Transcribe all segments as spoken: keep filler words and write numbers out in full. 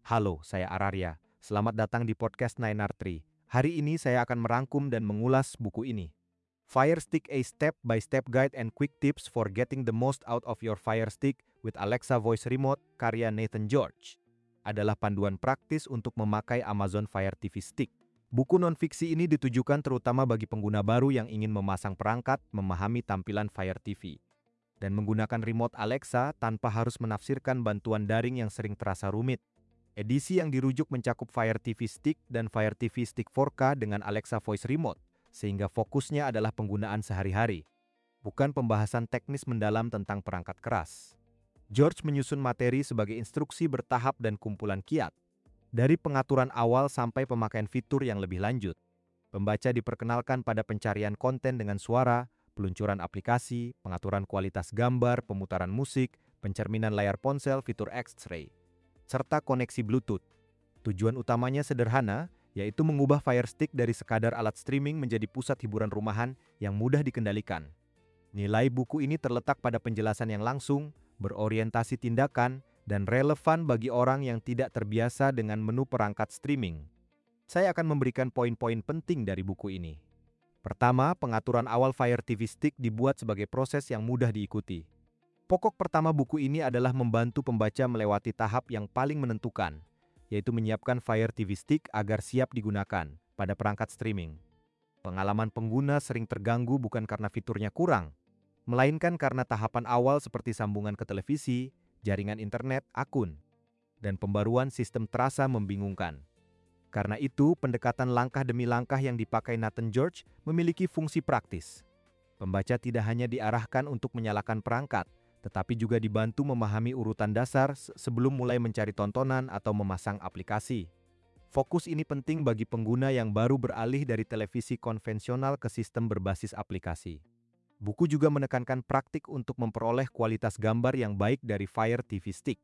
Halo, saya Araria. Selamat datang di podcast Nine R Tree. Hari ini saya akan merangkum dan mengulas buku ini. Fire Stick: A Step-by-Step Guide and Quick Tips for Getting the Most Out of Your Fire Stick with Alexa Voice Remote, karya Nathan George. Adalah panduan praktis untuk memakai Amazon Fire T V Stick. Buku non-fiksi ini ditujukan terutama bagi pengguna baru yang ingin memasang perangkat, memahami tampilan Fire T V, dan menggunakan remote Alexa tanpa harus menafsirkan bantuan daring yang sering terasa rumit. Edisi yang dirujuk mencakup Fire T V Stick dan Fire T V Stick four K dengan Alexa Voice Remote, sehingga fokusnya adalah penggunaan sehari-hari, bukan pembahasan teknis mendalam tentang perangkat keras. George menyusun materi sebagai instruksi bertahap dan kumpulan kiat, dari pengaturan awal sampai pemakaian fitur yang lebih lanjut. Pembaca diperkenalkan pada pencarian konten dengan suara, peluncuran aplikasi, pengaturan kualitas gambar, pemutaran musik, pencerminan layar ponsel, fitur X-ray, serta koneksi Bluetooth. Tujuan utamanya sederhana, yaitu mengubah Fire Stick dari sekadar alat streaming menjadi pusat hiburan rumahan yang mudah dikendalikan. Nilai buku ini terletak pada penjelasan yang langsung, berorientasi tindakan, dan relevan bagi orang yang tidak terbiasa dengan menu perangkat streaming. Saya akan memberikan poin-poin penting dari buku ini. Pertama, pengaturan awal Fire T V Stick dibuat sebagai proses yang mudah diikuti. Pokok pertama buku ini adalah membantu pembaca melewati tahap yang paling menentukan, yaitu menyiapkan Fire T V Stick agar siap digunakan pada perangkat streaming. Pengalaman pengguna sering terganggu bukan karena fiturnya kurang, melainkan karena tahapan awal seperti sambungan ke televisi, jaringan internet, akun, dan pembaruan sistem terasa membingungkan. Karena itu, pendekatan langkah demi langkah yang dipakai Nathan George memiliki fungsi praktis. Pembaca tidak hanya diarahkan untuk menyalakan perangkat, tetapi juga dibantu memahami urutan dasar sebelum mulai mencari tontonan atau memasang aplikasi. Fokus ini penting bagi pengguna yang baru beralih dari televisi konvensional ke sistem berbasis aplikasi. Buku juga menekankan praktik untuk memperoleh kualitas gambar yang baik dari Fire T V Stick.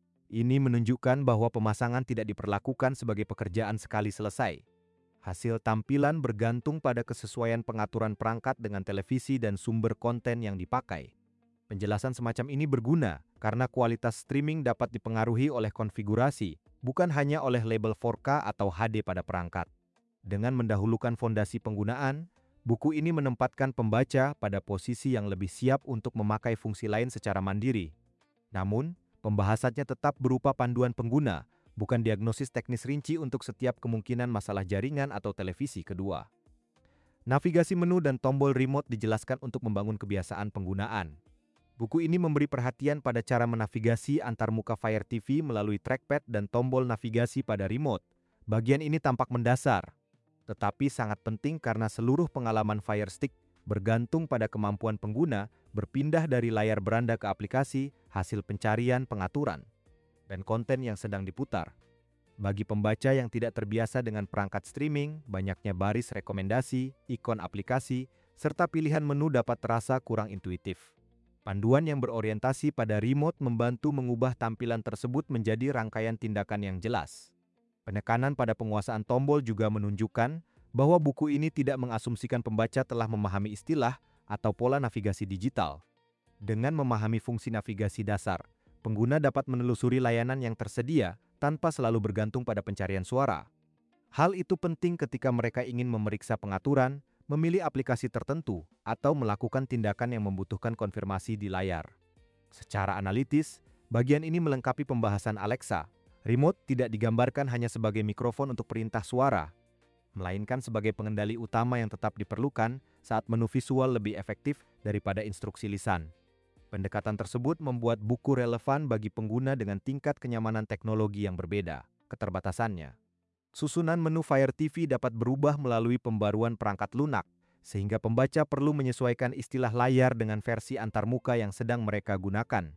Ini menunjukkan bahwa pemasangan tidak diperlakukan sebagai pekerjaan sekali selesai. Hasil tampilan bergantung pada kesesuaian pengaturan perangkat dengan televisi dan sumber konten yang dipakai. Penjelasan semacam ini berguna karena kualitas streaming dapat dipengaruhi oleh konfigurasi, bukan hanya oleh label four K atau H D pada perangkat. Dengan mendahulukan fondasi penggunaan, buku ini menempatkan pembaca pada posisi yang lebih siap untuk memakai fungsi lain secara mandiri. Namun, pembahasannya tetap berupa panduan pengguna, bukan diagnosis teknis rinci untuk setiap kemungkinan masalah jaringan atau televisi kedua. Navigasi menu dan tombol remote dijelaskan untuk membangun kebiasaan penggunaan. Buku ini memberi perhatian pada cara menavigasi antar muka Fire T V melalui trackpad dan tombol navigasi pada remote. Bagian ini tampak mendasar, tetapi sangat penting karena seluruh pengalaman Fire Stick bergantung pada kemampuan pengguna berpindah dari layar beranda ke aplikasi, hasil pencarian, pengaturan, dan konten yang sedang diputar. Bagi pembaca yang tidak terbiasa dengan perangkat streaming, banyaknya baris rekomendasi, ikon aplikasi, serta pilihan menu dapat terasa kurang intuitif. Panduan yang berorientasi pada remote membantu mengubah tampilan tersebut menjadi rangkaian tindakan yang jelas. Penekanan pada penguasaan tombol juga menunjukkan bahwa buku ini tidak mengasumsikan pembaca telah memahami istilah atau pola navigasi digital. Dengan memahami fungsi navigasi dasar, pengguna dapat menelusuri layanan yang tersedia tanpa selalu bergantung pada pencarian suara. Hal itu penting ketika mereka ingin memeriksa pengaturan, memilih aplikasi tertentu, atau melakukan tindakan yang membutuhkan konfirmasi di layar. Secara analitis, bagian ini melengkapi pembahasan Alexa. Remote tidak digambarkan hanya sebagai mikrofon untuk perintah suara, melainkan sebagai pengendali utama yang tetap diperlukan saat menu visual lebih efektif daripada instruksi lisan. Pendekatan tersebut membuat buku relevan bagi pengguna dengan tingkat kenyamanan teknologi yang berbeda, keterbatasannya. Susunan menu Fire T V dapat berubah melalui pembaruan perangkat lunak, sehingga pembaca perlu menyesuaikan istilah layar dengan versi antarmuka yang sedang mereka gunakan.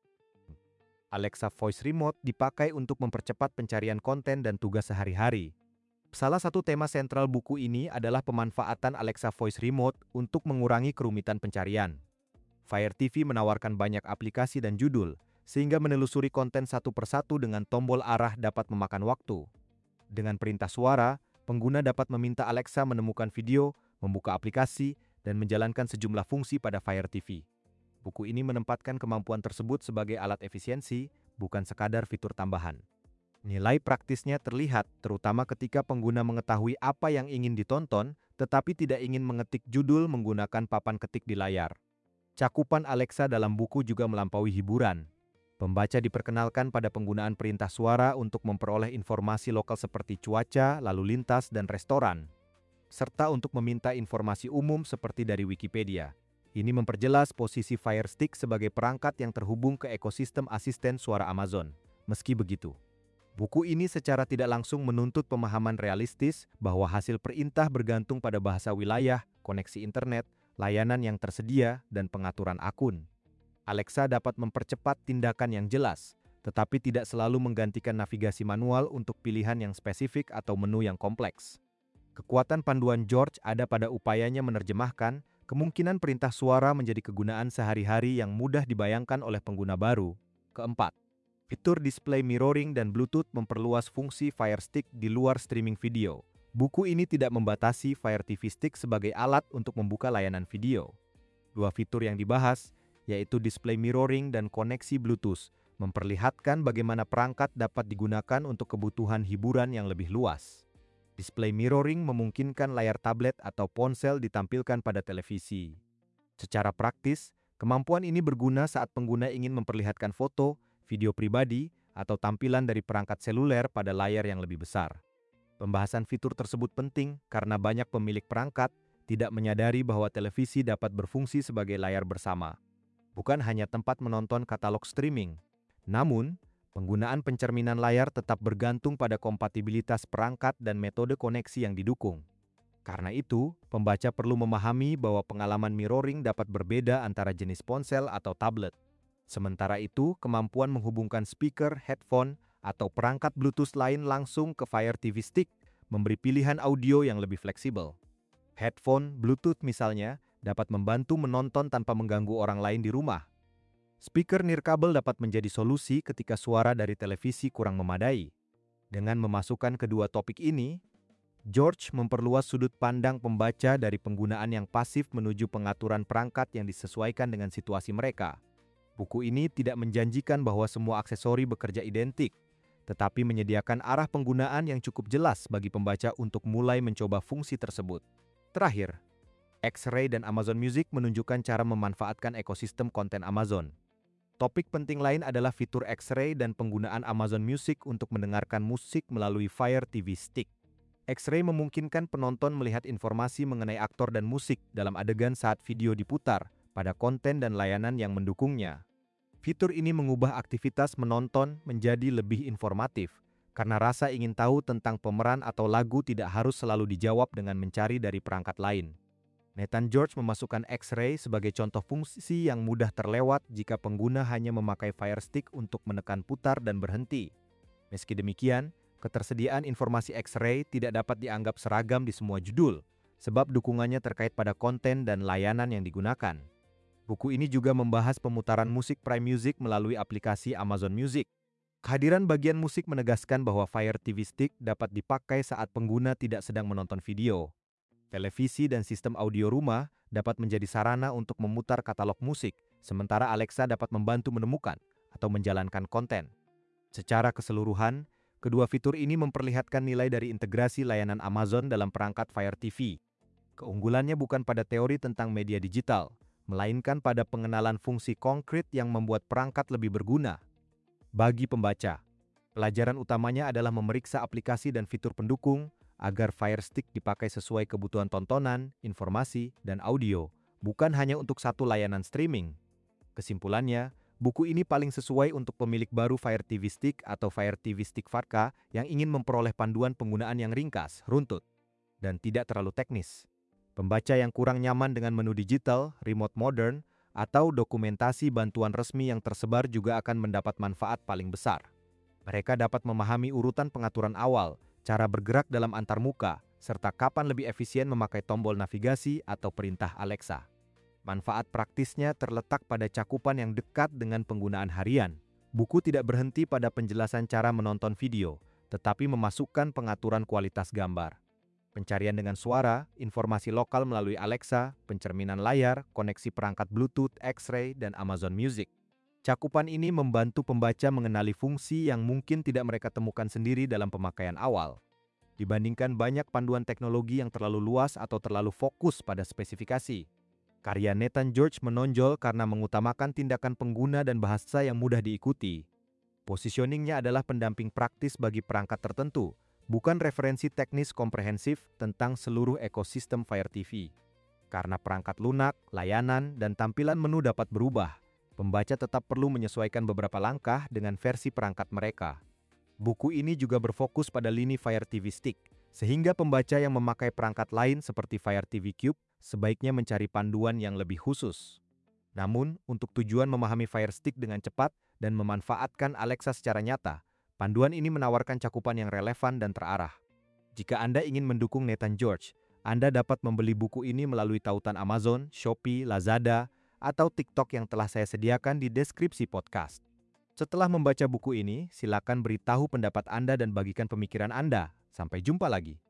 Alexa Voice Remote dipakai untuk mempercepat pencarian konten dan tugas sehari-hari. Salah satu tema sentral buku ini adalah pemanfaatan Alexa Voice Remote untuk mengurangi kerumitan pencarian. Fire T V menawarkan banyak aplikasi dan judul, sehingga menelusuri konten satu persatu dengan tombol arah dapat memakan waktu. Dengan perintah suara, pengguna dapat meminta Alexa menemukan video, membuka aplikasi, dan menjalankan sejumlah fungsi pada Fire T V. Buku ini menempatkan kemampuan tersebut sebagai alat efisiensi, bukan sekadar fitur tambahan. Nilai praktisnya terlihat terutama ketika pengguna mengetahui apa yang ingin ditonton, tetapi tidak ingin mengetik judul menggunakan papan ketik di layar. Cakupan Alexa dalam buku juga melampaui hiburan. Pembaca diperkenalkan pada penggunaan perintah suara untuk memperoleh informasi lokal seperti cuaca, lalu lintas, dan restoran, serta untuk meminta informasi umum seperti dari Wikipedia. Ini memperjelas posisi Fire Stick sebagai perangkat yang terhubung ke ekosistem asisten suara Amazon. Meski begitu, buku ini secara tidak langsung menuntut pemahaman realistis bahwa hasil perintah bergantung pada bahasa wilayah, koneksi internet, layanan yang tersedia, dan pengaturan akun. Alexa dapat mempercepat tindakan yang jelas, tetapi tidak selalu menggantikan navigasi manual untuk pilihan yang spesifik atau menu yang kompleks. Kekuatan panduan George ada pada upayanya menerjemahkan kemungkinan perintah suara menjadi kegunaan sehari-hari yang mudah dibayangkan oleh pengguna baru. Keempat, fitur display mirroring dan Bluetooth memperluas fungsi Fire Stick di luar streaming video. Buku ini tidak membatasi Fire T V Stick sebagai alat untuk membuka layanan video. Dua fitur yang dibahas, yaitu display mirroring dan koneksi Bluetooth, memperlihatkan bagaimana perangkat dapat digunakan untuk kebutuhan hiburan yang lebih luas. Display mirroring memungkinkan layar tablet atau ponsel ditampilkan pada televisi. Secara praktis, kemampuan ini berguna saat pengguna ingin memperlihatkan foto, video pribadi, atau tampilan dari perangkat seluler pada layar yang lebih besar. Pembahasan fitur tersebut penting karena banyak pemilik perangkat tidak menyadari bahwa televisi dapat berfungsi sebagai layar bersama, bukan hanya tempat menonton katalog streaming. Namun, penggunaan pencerminan layar tetap bergantung pada kompatibilitas perangkat dan metode koneksi yang didukung. Karena itu, pembaca perlu memahami bahwa pengalaman mirroring dapat berbeda antara jenis ponsel atau tablet. Sementara itu, kemampuan menghubungkan speaker, headphone, atau perangkat Bluetooth lain langsung ke Fire T V Stick memberi pilihan audio yang lebih fleksibel. Headphone Bluetooth misalnya, dapat membantu menonton tanpa mengganggu orang lain di rumah. Speaker nirkabel dapat menjadi solusi ketika suara dari televisi kurang memadai. Dengan memasukkan kedua topik ini, George memperluas sudut pandang pembaca dari penggunaan yang pasif menuju pengaturan perangkat yang disesuaikan dengan situasi mereka. Buku ini tidak menjanjikan bahwa semua aksesori bekerja identik, tetapi menyediakan arah penggunaan yang cukup jelas bagi pembaca untuk mulai mencoba fungsi tersebut. Terakhir, X-Ray dan Amazon Music menunjukkan cara memanfaatkan ekosistem konten Amazon. Topik penting lain adalah fitur X-Ray dan penggunaan Amazon Music untuk mendengarkan musik melalui Fire T V Stick. X-Ray memungkinkan penonton melihat informasi mengenai aktor dan musik dalam adegan saat video diputar pada konten dan layanan yang mendukungnya. Fitur ini mengubah aktivitas menonton menjadi lebih informatif, karena rasa ingin tahu tentang pemeran atau lagu tidak harus selalu dijawab dengan mencari dari perangkat lain. Nathan George memasukkan X-Ray sebagai contoh fungsi yang mudah terlewat jika pengguna hanya memakai Fire Stick untuk menekan putar dan berhenti. Meski demikian, ketersediaan informasi X-Ray tidak dapat dianggap seragam di semua judul, sebab dukungannya terkait pada konten dan layanan yang digunakan. Buku ini juga membahas pemutaran musik Prime Music melalui aplikasi Amazon Music. Kehadiran bagian musik menegaskan bahwa Fire T V Stick dapat dipakai saat pengguna tidak sedang menonton video. Televisi dan sistem audio rumah dapat menjadi sarana untuk memutar katalog musik, sementara Alexa dapat membantu menemukan atau menjalankan konten. Secara keseluruhan, kedua fitur ini memperlihatkan nilai dari integrasi layanan Amazon dalam perangkat Fire T V. Keunggulannya bukan pada teori tentang media digital, melainkan pada pengenalan fungsi konkret yang membuat perangkat lebih berguna. Bagi pembaca, pelajaran utamanya adalah memeriksa aplikasi dan fitur pendukung agar Fire Stick dipakai sesuai kebutuhan tontonan, informasi, dan audio, bukan hanya untuk satu layanan streaming. Kesimpulannya, buku ini paling sesuai untuk pemilik baru Fire T V Stick atau Fire T V Stick empat K yang ingin memperoleh panduan penggunaan yang ringkas, runtut, dan tidak terlalu teknis. Pembaca yang kurang nyaman dengan menu digital, remote modern, atau dokumentasi bantuan resmi yang tersebar juga akan mendapat manfaat paling besar. Mereka dapat memahami urutan pengaturan awal, cara bergerak dalam antarmuka, serta kapan lebih efisien memakai tombol navigasi atau perintah Alexa. Manfaat praktisnya terletak pada cakupan yang dekat dengan penggunaan harian. Buku tidak berhenti pada penjelasan cara menonton video, tetapi memasukkan pengaturan kualitas gambar, pencarian dengan suara, informasi lokal melalui Alexa, pencerminan layar, koneksi perangkat Bluetooth, X-Ray, dan Amazon Music. Cakupan ini membantu pembaca mengenali fungsi yang mungkin tidak mereka temukan sendiri dalam pemakaian awal, dibandingkan banyak panduan teknologi yang terlalu luas atau terlalu fokus pada spesifikasi. Karya Nathan George menonjol karena mengutamakan tindakan pengguna dan bahasa yang mudah diikuti. Positioningnya adalah pendamping praktis bagi perangkat tertentu, bukan referensi teknis komprehensif tentang seluruh ekosistem Fire T V. Karena perangkat lunak, layanan, dan tampilan menu dapat berubah, pembaca tetap perlu menyesuaikan beberapa langkah dengan versi perangkat mereka. Buku ini juga berfokus pada lini Fire T V Stick, sehingga pembaca yang memakai perangkat lain seperti Fire T V Cube sebaiknya mencari panduan yang lebih khusus. Namun, untuk tujuan memahami Fire Stick dengan cepat dan memanfaatkan Alexa secara nyata, panduan ini menawarkan cakupan yang relevan dan terarah. Jika Anda ingin mendukung Nathan George, Anda dapat membeli buku ini melalui tautan Amazon, Shopee, Lazada, atau TikTok yang telah saya sediakan di deskripsi podcast. Setelah membaca buku ini, silakan beritahu pendapat Anda dan bagikan pemikiran Anda. Sampai jumpa lagi.